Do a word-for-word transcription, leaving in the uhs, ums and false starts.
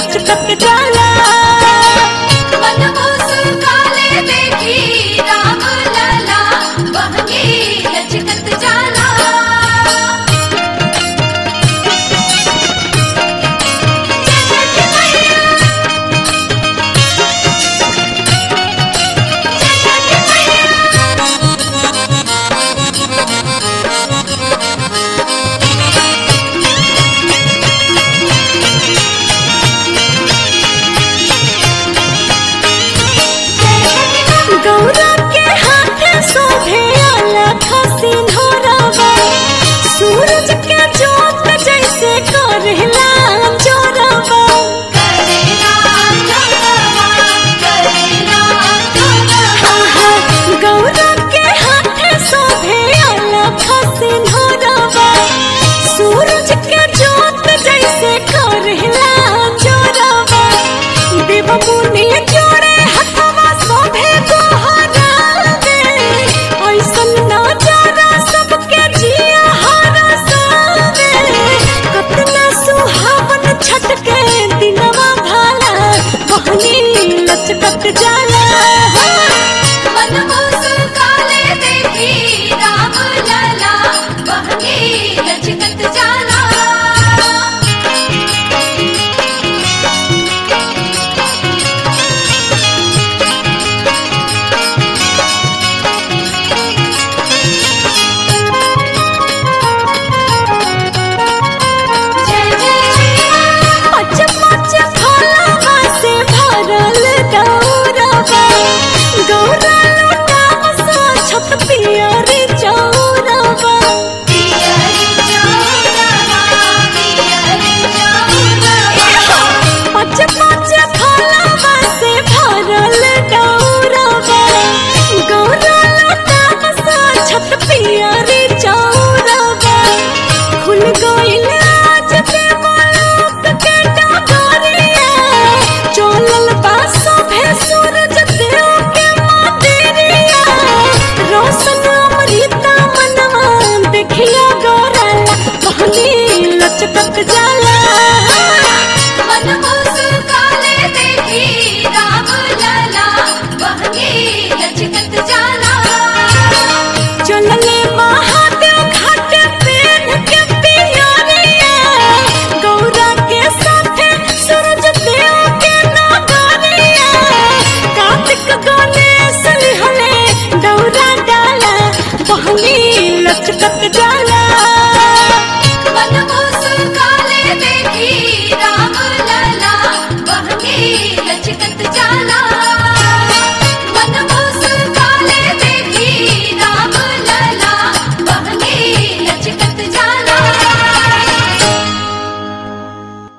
लचकत जाला मन मुस्काले देखी राम लला बहंगी लचकत जाला गौरा के हाथ शोभे अलख सिंधुरवा सूरज के जोत जैसे करेला जोरवा करेला जोरवा करेला जोरवा आहा गौरा के हाथ शोभे अलख सिंधुरवा सूरज के जोत जैसे करेला जोरवा देव मुनि जोड़े हथवा शोभे लचकत जाला